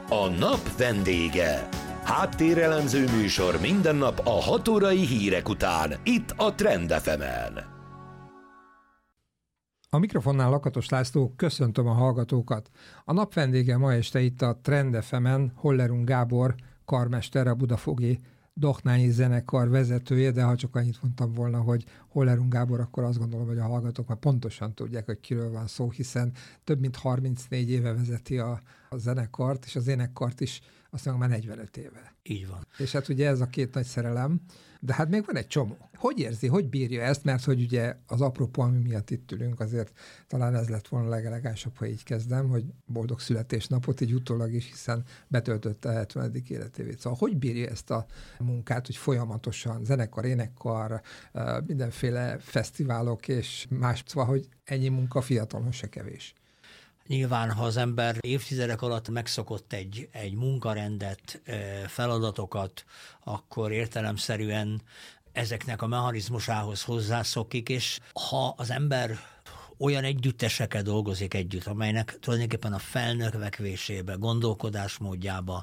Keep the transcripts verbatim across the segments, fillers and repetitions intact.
A nap vendége. Háttérelemző műsor minden nap a hat órai hírek után, itt a Trend ef emen. A mikrofonnál Lakatos László, köszöntöm a hallgatókat. A nap vendége ma este itt a Trend ef emen Hollerung Gábor, karmester, a Budafogi Dohnányi zenekar vezetője, de ha csak annyit mondtam volna, hogy Hollerung Gábor, akkor azt gondolom, hogy a hallgatók már pontosan tudják, hogy kiről van szó, hiszen több mint harmincnégy éve vezeti a, a zenekart, és az énekkart is azt mondom, már negyvenöt éve. Így van. És hát ugye ez a két nagy szerelem, de hát még van egy csomó. Hogy érzi, hogy bírja ezt, mert hogy ugye az apropó, ami miatt itt ülünk, azért talán ez lett volna legelegánsabb, ha így kezdem, hogy boldog születésnapot, így utólag is, hiszen betöltötte a hetvenedik életévét. Szóval hogy bírja ezt a munkát, hogy folyamatosan zenekar, énekkar, mindenféle fesztiválok és más, szóval, hogy ennyi munka fiatalon se kevés. Nyilván, ha az ember évtizedek alatt megszokott egy, egy munkarendet, feladatokat, akkor értelemszerűen ezeknek a mechanizmusához hozzászokik, és ha az ember olyan együttesekkel dolgozik együtt, amelynek tulajdonképpen a felnövekvésébe, gondolkodásmódjába,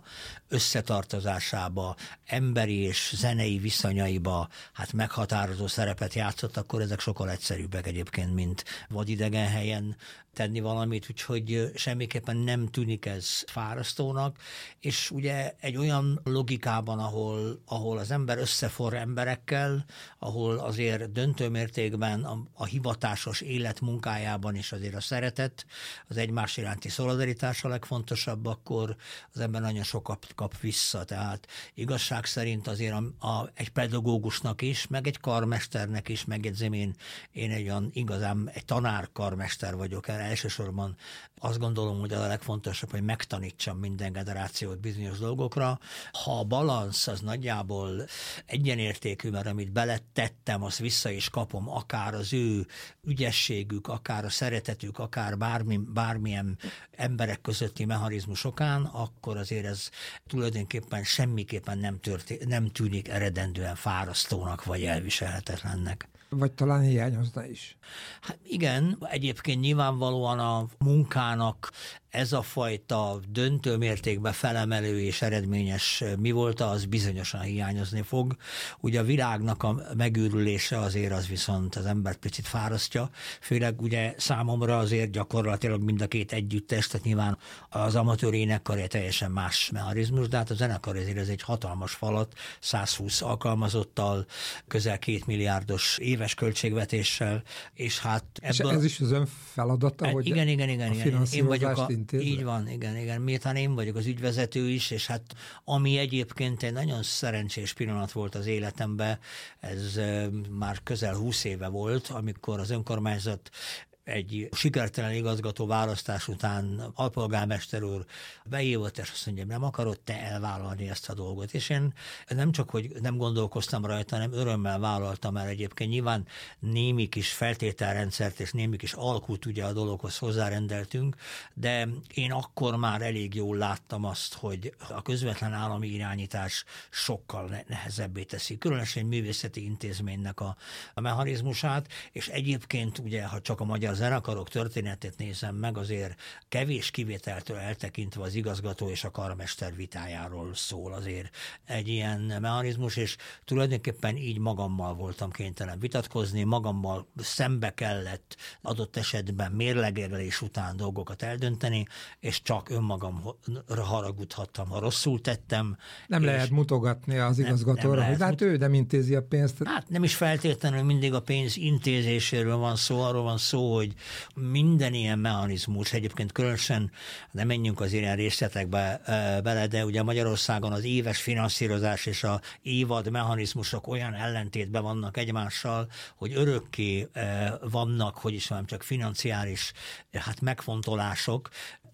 összetartozásába, emberi és zenei viszonyaiba hát meghatározó szerepet játszott, akkor ezek sokkal egyszerűbbek egyébként, mint vadidegen helyen tenni valamit, úgyhogy semmiképpen nem tűnik ez fárasztónak, és ugye egy olyan logikában, ahol, ahol az ember összeforr emberekkel, ahol azért döntő mértékben a, a hivatásos élet munkájában is azért a szeretet, az egymás iránti szolidaritás a legfontosabb, akkor az ember nagyon sokat kap vissza. Tehát igazság szerint azért a, a, egy pedagógusnak is, meg egy karmesternek is, megjegyzem én, én egy olyan igazán egy tanár-karmester vagyok, erre elsősorban azt gondolom, hogy az a legfontosabb, hogy megtanítsam minden generációt bizonyos dolgokra. Ha a balansz az nagyjából egyenértékű, mert amit beletettem, azt vissza is kapom, akár az ő ügyességük, akár a szeretetük, akár bármi, bármilyen emberek közötti mechanizmusokán, akkor azért ez tulajdonképpen semmiképpen nem, történ- nem tűnik eredendően fárasztónak vagy elviselhetetlennek. Vagy talán hiányozna is. Hát igen, egyébként nyilvánvalóan a munkának ez a fajta döntő mértékben felemelő és eredményes mi volt, az bizonyosan hiányozni fog. Ugye a világnak a megőrülése azért az viszont az embert picit fárasztja, főleg ugye számomra azért gyakorlatilag mind a két együttes, tehát nyilván az amatőr énekkar egy teljesen más mechanizmus, de hát a zenekar azért ez egy hatalmas falat, százhúsz alkalmazottal, közel két milliárdos éves költségvetéssel, és hát ebből... És ez is az ön feladata, hogy igen, igen, igen, a igen. Én vagyok a, intézve? Így van, igen, igen. Miután én vagyok az ügyvezető is, és hát ami egyébként egy nagyon szerencsés pillanat volt az életemben, ez már közel húsz éve volt, amikor az önkormányzat egy sikertelen igazgató választás után alpolgármester úr beívott, és azt mondja, nem akarod te elvállalni ezt a dolgot. És én nem csak, hogy nem gondolkoztam rajta, hanem örömmel vállaltam el egyébként. Nyilván némi kis feltételrendszert és némi kis alkut ugye a dologhoz hozzárendeltünk, de én akkor már elég jól láttam azt, hogy a közvetlen állami irányítás sokkal nehezebbé teszi, különösen egy művészeti intézménynek a, a mechanizmusát, és egyébként ugye, ha csak a magyar zenekarok történetét nézem meg, azért kevés kivételtől eltekintve az igazgató és a karmester vitájáról szól azért egy ilyen mechanizmus, és tulajdonképpen így magammal voltam kénytelen vitatkozni, magammal szembe kellett adott esetben mérlegelés után dolgokat eldönteni, és csak önmagamra haragudhattam, ha rosszul tettem. Nem lehet mutogatni az igazgatóra, hogy hát ő nem intézi a pénzt. Hát nem is feltétlenül mindig a pénz intézéséről van szó, arról van szó, hogy minden ilyen mechanizmus, egyébként különösen nem menjünk az ilyen részletekbe e, bele, de ugye Magyarországon az éves finanszírozás és a évad mechanizmusok olyan ellentétben vannak egymással, hogy örökké e, vannak, hogy is mondjam, csak financiális hát megfontolások,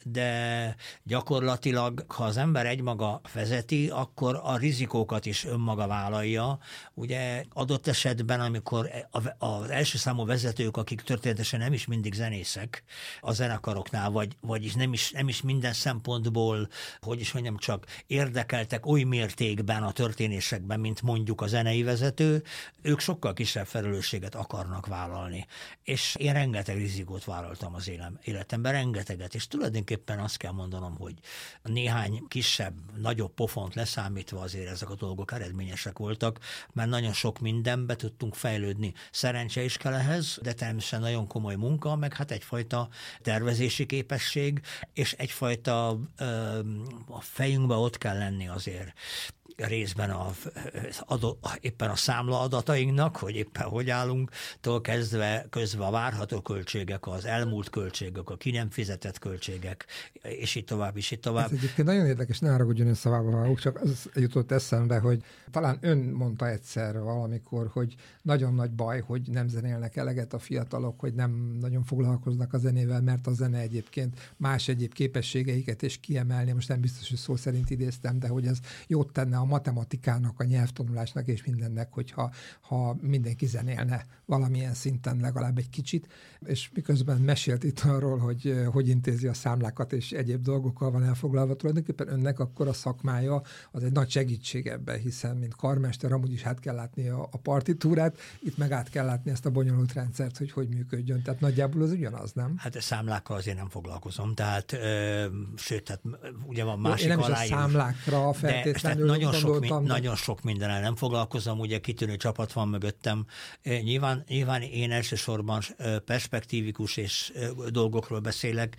de gyakorlatilag, ha az ember egymaga vezeti, akkor a rizikókat is önmaga vállalja. Ugye adott esetben, amikor az első számú vezetők, akik történetesen nem is is mindig zenészek a zenekaroknál, vagy, vagyis nem is, nem is minden szempontból, hogy is mondjam, csak érdekeltek oly mértékben a történésekben, mint mondjuk a zenei vezető, ők sokkal kisebb felelősséget akarnak vállalni. És én rengeteg rizikót vállaltam az életemben, rengeteget, és tulajdonképpen azt kell mondanom, hogy néhány kisebb, nagyobb pofont leszámítva azért ezek a dolgok eredményesek voltak, mert nagyon sok mindenbe tudtunk fejlődni. Szerencse is kell ehhez, de természetesen nagyon komoly munka, meg hát egyfajta tervezési képesség, és egyfajta ö, a fejünkbe ott kell lenni azért részben a, a, éppen a számla adatainknak, hogy éppen hogy állunk, tól kezdve közve a várható költségek, az elmúlt költségek, a ki nem fizetett költségek, és így tovább, és így tovább. Ez egyébként nagyon érdekes, ne haragudjon ön szavába vágok, csak az jutott eszembe, hogy talán ön mondta egyszer valamikor, hogy nagyon nagy baj, hogy nem zenélnek eleget a fiatalok, hogy nem nagyon foglalkoznak a zenével, mert a zene egyébként más egyéb képességeiket is kiemelni. Most nem biztos, hogy szó szerint idéztem, de hogy ez jót tenne a matematikának, a nyelvtanulásnak és mindennek, hogyha ha mindenki zenélne valamilyen szinten legalább egy kicsit, és miközben mesélt itt arról, hogy hogy intézi a számlákat és egyéb dolgokkal van elfoglalva, tulajdonképpen önnek akkor a szakmája az egy nagy segítség ebben, hiszen mint karmester amúgy is át kell látni a, a partitúrát, itt meg át kell látni ezt a bonyolult rendszert, hogy hogy működjön. Tehát nagyjából az ugyanaz, nem? Hát számlákkal azért nem foglalkozom, tehát ö, sőt, tehát ugye van másik Jó, én nem aláírás. is a számlákra feltétlenül nagyon sok, mi, de... nagyon sok mindennel nem foglalkozom, ugye kitűnő csapat van mögöttem. Nyilván, nyilván én elsősorban perspektívikus és dolgokról beszélek,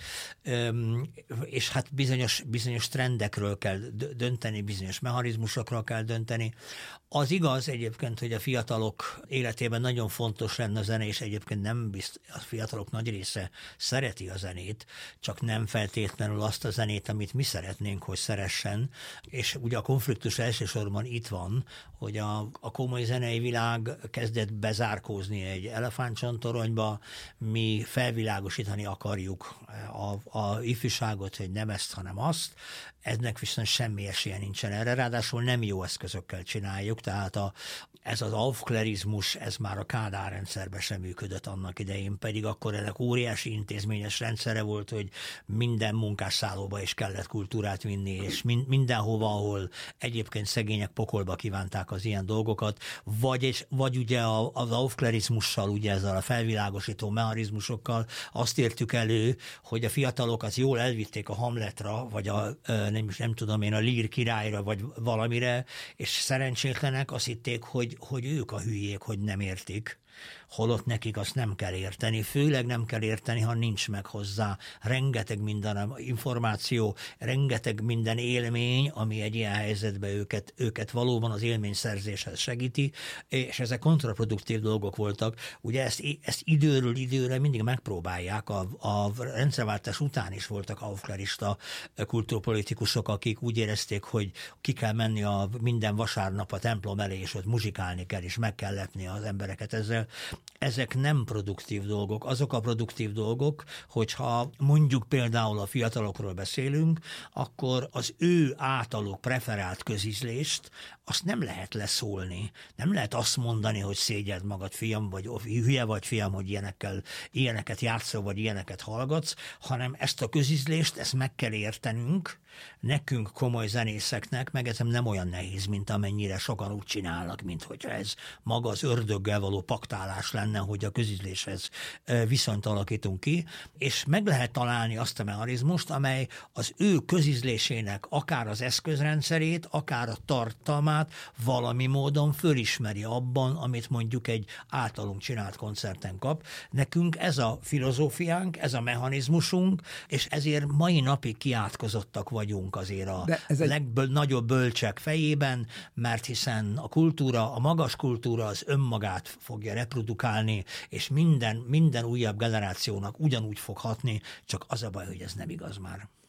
és hát bizonyos, bizonyos trendekről kell dönteni, bizonyos mechanizmusokról kell dönteni. Az igaz egyébként, hogy a fiatalok életében nagyon fontos lenne a zene, és egyébként nem bizt, a fiatalok nagy része szereti a zenét, csak nem feltétlenül azt a zenét, amit mi szeretnénk, hogy szeressen, és ugye a konfliktus elsősorban itt van, hogy a, a komoly zenei világ kezdett bezárkózni egy elefántcsontoronyba, mi felvilágosítani akarjuk a, a ifjúságot, hogy nem ezt, hanem azt. Ennek viszont semmi esélye nincsen erre, ráadásul nem jó eszközökkel csináljuk, tehát a, ez az aufklerizmus, ez már a Kádár rendszerben sem működött annak idején, pedig akkor ennek óriási intézményes rendszere volt, hogy minden munkásszállóba is kellett kultúrát vinni, és min, mindenhova, ahol egyébként szegények pokolba kívánták az ilyen dolgokat, vagy, és, vagy ugye az aufklerizmussal, ugye ezzel a felvilágosító mechanizmusokkal azt értük elő, hogy a fiatalok az jól elvitték a Hamletra, vagy a nem, nem tudom én, a Lír királyra, vagy valamire, és szerencsétlenek azt hitték, hogy, hogy ők a hülyék, hogy nem értik. Holott nekik azt nem kell érteni, főleg nem kell érteni, ha nincs meg hozzá rengeteg minden információ, rengeteg minden élmény, ami egy ilyen helyzetben őket, őket valóban az élményszerzéshez segíti, és ezek kontraproduktív dolgok voltak. Ugye ezt, ezt időről időre mindig megpróbálják, a, a rendszerváltás után is voltak aufklerista kultúrpolitikusok, akik úgy érezték, hogy ki kell menni a minden vasárnap a templom elé, és ott muzsikálni kell, és meg kell lepni az embereket ezzel. Ezek nem produktív dolgok. Azok a produktív dolgok, hogyha mondjuk például a fiatalokról beszélünk, akkor az ő általuk preferált közízlést azt nem lehet leszólni. Nem lehet azt mondani, hogy szégyeld magad, fiam, vagy hülye vagy, fiam, hogy ilyenekkel, ilyeneket játszol, vagy ilyeneket hallgatsz, hanem ezt a közízlést, ezt meg kell értenünk, nekünk komoly zenészeknek, meg ez nem olyan nehéz, mint amennyire sokan úgy csinálnak, mint hogyha ez maga az ördöggel való paktálás lenne, hogy a közízléshez viszonyt alakítunk ki, és meg lehet találni azt a mechanizmust, amely az ő közízlésének akár az eszközrendszerét, akár a tartalmát valami módon fölismeri abban, amit mondjuk egy általunk csinált koncerten kap. Nekünk ez a filozófiánk, ez a mechanizmusunk, és ezért mai napig kiátkozottak vagyunk azért a egy... legnagyobb bölcsek fejében, mert hiszen a kultúra, a magas kultúra az önmagát fogja reprodukálni, és minden, minden újabb generációnak ugyanúgy fog hatni, csak az a baj, hogy ez nem igaz már.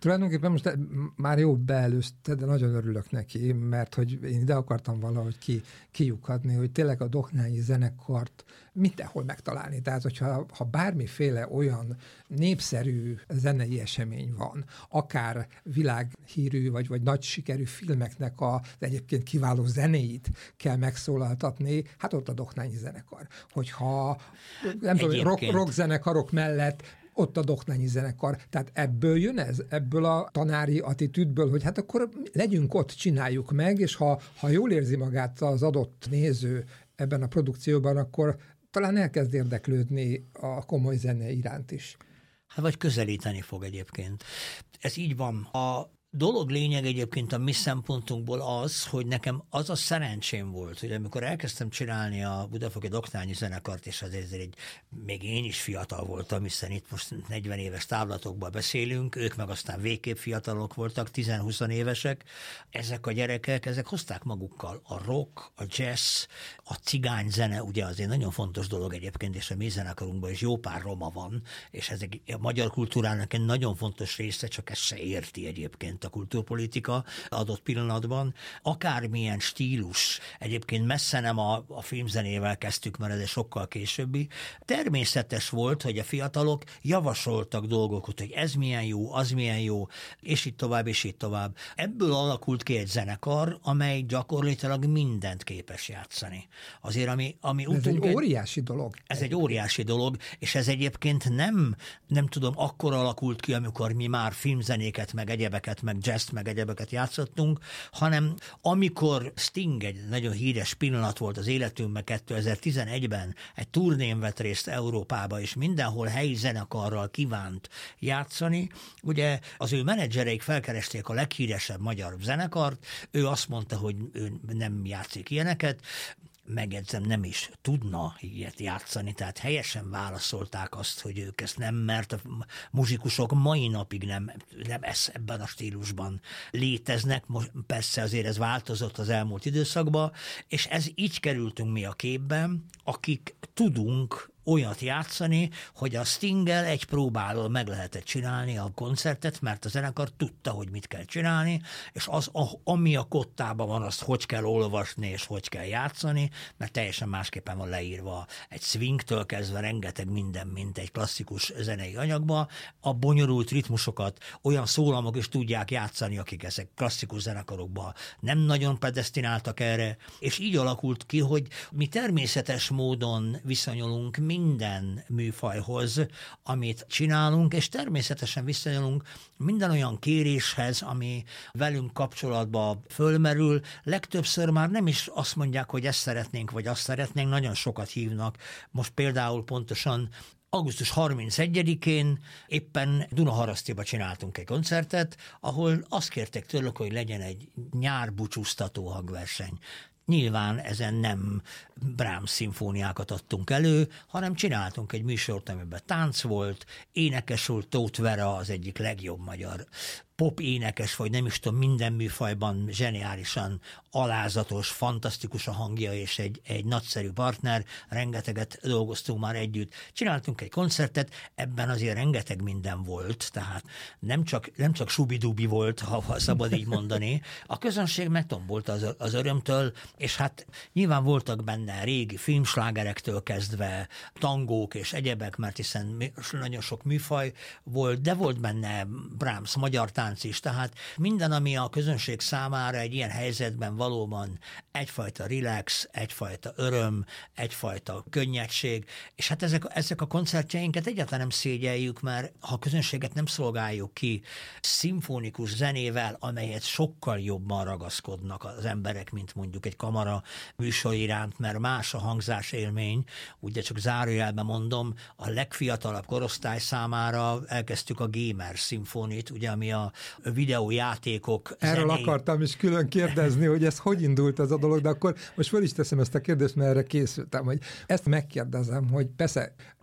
Tulajdonképpen most már jó beelőzte, de nagyon örülök neki, mert hogy én ide akartam valahogy ki, kiukadni, hogy tényleg a Doknányi zenekart mindenhol megtalálni. Tehát, hogyha ha bármiféle olyan népszerű zenei esemény van, akár világhírű vagy, vagy nagy sikerű filmeknek az egyébként kiváló zenéit kell megszólaltatni, hát ott a Doknányi zenekar. Hogyha nem tudom, rock, rock zenekarok mellett ott a Doknányi zenekar. Tehát ebből jön ez? Ebből a tanári attitűdből, hogy hát akkor legyünk ott, csináljuk meg, és ha, ha jól érzi magát az adott néző ebben a produkcióban, akkor talán elkezd érdeklődni a komoly zene iránt is. Hát vagy közelíteni fog egyébként. Ez így van. A dolog lényeg egyébként a mi szempontunkból az, hogy nekem az a szerencsém volt, hogy amikor elkezdtem csinálni a Budafoki Doknányi zenekart, és azért egy, még én is fiatal voltam, hiszen itt most negyven éves távlatokban beszélünk, ők meg aztán végképp fiatalok voltak, tíz-húsz évesek. Ezek a gyerekek, ezek hozták magukkal a rock, a jazz, a cigány zene, ugye azért nagyon fontos dolog egyébként, és a mi zenekarunkban is jó pár roma van, és ezek a magyar kultúrának egy nagyon fontos része, csak ezt se érti egyébként a kultúrpolitika adott pillanatban. Akármilyen stílus, egyébként messze nem a, a filmzenével kezdtük, mert ez egy sokkal későbbi. Természetes volt, hogy a fiatalok javasoltak dolgokat, hogy ez milyen jó, az milyen jó, és így tovább, és így tovább. Ebből alakult ki egy zenekar, amely gyakorlatilag mindent képes játszani. Azért, ami, ami ez egy óriási dolog. Ez egy óriási dolog, és ez egyébként nem, nem tudom, akkor alakult ki, amikor mi már filmzenéket, meg egyebeket, meg jazzt, meg egyebeket játszottunk, hanem amikor Sting egy nagyon híres pillanat volt az életünkben kétezer-tizenegyben, egy turnén vett részt Európába, és mindenhol helyi zenekarral kívánt játszani. Ugye az ő menedzsereik felkeresték a leghíresebb magyar zenekart, ő azt mondta, hogy ő nem játszik ilyeneket, megjegyzem, nem is tudna ilyet játszani, tehát helyesen válaszolták azt, hogy ők ezt nem, mert a muzsikusok mai napig nem, nem ez, ebben a stílusban léteznek. Most persze azért ez változott az elmúlt időszakban, és ez így kerültünk mi a képben, akik tudunk olyat játszani, hogy a Stinggel egy próbáról meg lehetett csinálni a koncertet, mert a zenekar tudta, hogy mit kell csinálni, és az, ami a kottában van, azt hogy kell olvasni, és hogy kell játszani, mert teljesen másképpen van leírva egy swingtől kezdve rengeteg minden, mint egy klasszikus zenei anyagba. A bonyolult ritmusokat olyan szólamok is tudják játszani, akik ezek klasszikus zenekarokban nem nagyon predesztináltak erre, és így alakult ki, hogy mi természetes módon viszonyulunk minden műfajhoz, amit csinálunk, és természetesen viszonyulunk minden olyan kéréshez, ami velünk kapcsolatban fölmerül. Legtöbbször már nem is azt mondják, hogy ezt szeretnénk, vagy azt szeretnénk, nagyon sokat hívnak. Most például pontosan augusztus harmincegyedikén éppen Dunaharasztiba csináltunk egy koncertet, ahol azt kérték tőlük, hogy legyen egy nyárbúcsúztató hangverseny. Nyilván ezen nem Brahms szimfóniákat adtunk elő, hanem csináltunk egy műsort, amiben tánc volt, énekes volt Tóth Vera, az egyik legjobb magyar pop énekes, vagy nem is tudom, minden műfajban zseniálisan alázatos, fantasztikus a hangja, és egy, egy nagyszerű partner, rengeteget dolgoztunk már együtt. Csináltunk egy koncertet, ebben azért rengeteg minden volt, tehát nem csak, nem csak subidubi volt, ha szabad így mondani. A közönség megtombolt az, az örömtől, és hát nyilván voltak benne régi filmslágerektől kezdve tangók és egyebek, mert hiszen nagyon sok műfaj volt, de volt benne Brahms magyar tánc is, tehát minden, ami a közönség számára egy ilyen helyzetben valóban egyfajta relax, egyfajta öröm, egyfajta könnyedség, és hát ezek, ezek a koncertjeinket egyáltalán nem szégyeljük, mert ha a közönséget nem szolgáljuk ki szimfonikus zenével, amelyet sokkal jobban ragaszkodnak az emberek, mint mondjuk egy kamara műsor iránt, mert más a hangzás élmény, ugye csak zárójelben mondom, a legfiatalabb korosztály számára elkezdtük a Gamer szimfonit, ugye, ami a videójátékok Erről zenéi. akartam is külön kérdezni, hogy ez hogy indult ez a dolog, de akkor most fel is teszem ezt a kérdést, mert erre készültem, hogy ezt megkérdezem, hogy persze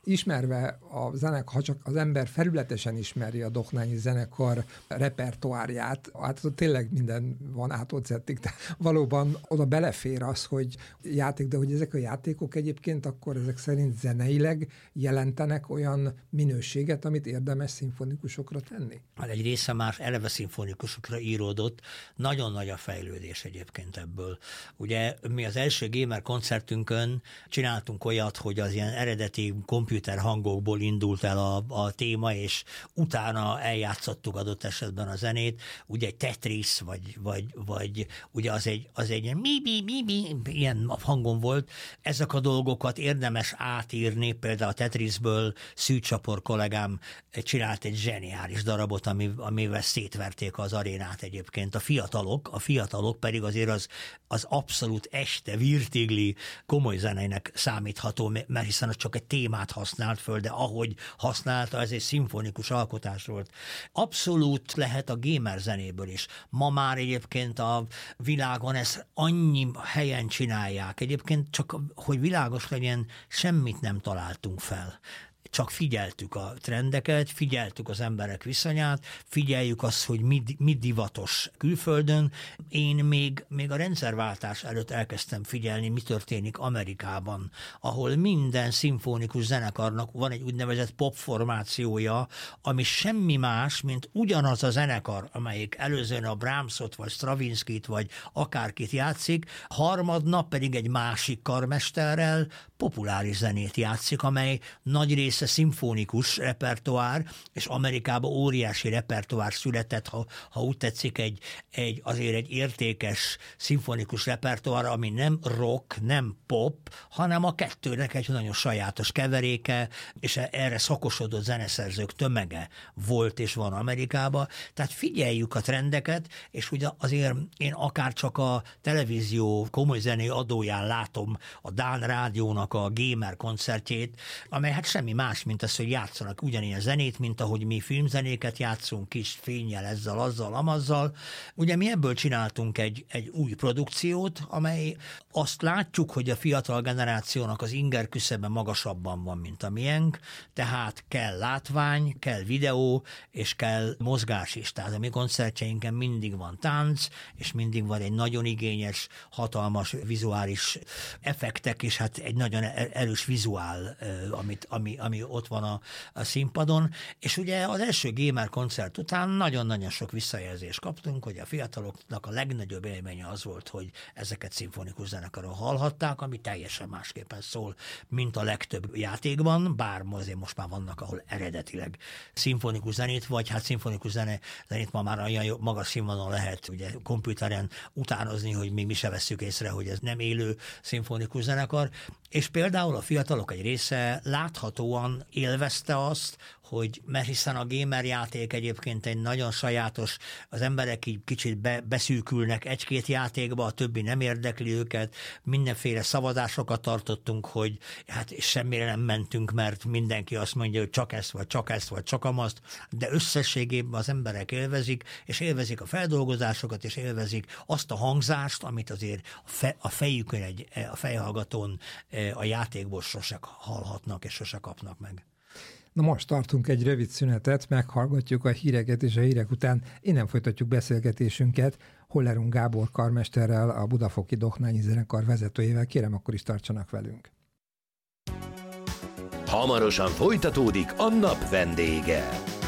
ismerve a zenekar, ha csak az ember felületesen ismeri a Dohnányi zenekar repertoárját, hát tényleg minden van ától zettig, de valóban oda belefér az, hogy játék, de hogy ezek a játékok egyébként akkor ezek szerint zeneileg jelentenek olyan minőséget, amit érdemes szimfonikusokra tenni? Hát egy része már eleve szimfonikusokra íródott, nagyon nagy a fejlődés egyébként ebből. Ugye mi az első Gamer koncertünkön csináltunk olyat, hogy az ilyen eredeti komputer hangokból indult el a, a téma, és utána eljátszottuk adott esetben a zenét, ugye egy Tetris, vagy, vagy, vagy ugye az egy, az egy ilyen mi-bi, mi-bi, ilyen hangon volt. Ezek a dolgokat érdemes átírni, például a Tetrisből Szűcsapor kollégám csinált egy zseniális darabot, ami, amivel szétverték az arénát egyébként. A fiatalok, a fiatalok pedig azért az, az abszolút este virtigli komoly zenének számítható, mert hiszen az csak egy témát használt föl, de ahogy használta, ez egy szimfonikus alkotás volt. Abszolút lehet a gamer zenéből is. Ma már egyébként a világon ezt annyi helyen csinálják. Egyébként csak, hogy világos legyen, semmit nem találtunk fel. Csak figyeltük a trendeket, figyeltük az emberek viszonyát, figyeljük azt, hogy mi, mi divatos külföldön. Én még, még a rendszerváltás előtt elkezdtem figyelni, mi történik Amerikában, ahol minden szimfonikus zenekarnak van egy úgynevezett popformációja, ami semmi más, mint ugyanaz a zenekar, amelyik előzőn a Brahmsot, vagy Stravinskit, vagy akárkit játszik, harmadnap pedig egy másik karmesterrel populáris zenét játszik, amely nagy része szimfonikus repertoár, és Amerikában óriási repertoár született, ha, ha úgy tetszik, egy, egy, azért egy értékes szimfonikus repertoár, ami nem rock, nem pop, hanem a kettőnek egy nagyon sajátos keveréke, és erre szakosodott zeneszerzők tömege volt és van Amerikában. Tehát figyeljük a trendeket, és ugye azért én akár csak a televízió komoly zené adóján látom a Dán rádiónak a Gamer koncertjét, amely hát semmi más, mint az, hogy játszanak ugyanilyen zenét, mint ahogy mi filmzenéket játszunk, kis fénnyel, ezzel, azzal, amazzal. Ugye mi ebből csináltunk egy, egy új produkciót, amely azt látjuk, hogy a fiatal generációnak az inger küszöbe magasabban van, mint a miénk, tehát kell látvány, kell videó, és kell mozgás is. Tehát a mi koncertjeinken mindig van tánc, és mindig van egy nagyon igényes, hatalmas vizuális effektek, és hát egy nagyon erős vizuál, amit, ami, ami ott van a, a színpadon, és ugye az első Gamer koncert után nagyon-nagyon sok visszajelzést kaptunk, hogy a fiataloknak a legnagyobb élménye az volt, hogy ezeket szimfonikus zenekaron hallhatták, ami teljesen másképpen szól, mint a legtöbb játékban, bár azért most már vannak, ahol eredetileg szimfonikus zenét, vagy hát szimfonikus zene, zenét ma már olyan magas színvonalon lehet ugye komputeren utánozni, hogy mi, mi se vesszük észre, hogy ez nem élő szimfonikus zenekar, és például a fiatalok egy része láthatóan élvezte azt, hogy mert hiszen a gamer játék egyébként egy nagyon sajátos, az emberek így kicsit be, beszűkülnek egy-két játékba, a többi nem érdekli őket, mindenféle szavazásokat tartottunk, hogy hát semmire nem mentünk, mert mindenki azt mondja, hogy csak ezt, vagy csak ezt, vagy csak amazt, de összességében az emberek élvezik, és élvezik a feldolgozásokat, és élvezik azt a hangzást, amit azért a, fe, a fejükön, egy, a fejhallgatón a játékból sose hallhatnak, és sose kapnak meg. Na most tartunk egy rövid szünetet, meghallgatjuk a híreket, és a hírek után innen folytatjuk beszélgetésünket Hollerung Gábor karmesterrel, a Budafoki Dohnányi zenekar vezetőjével. Kérem, akkor is tartsanak velünk. Hamarosan folytatódik a nap vendége.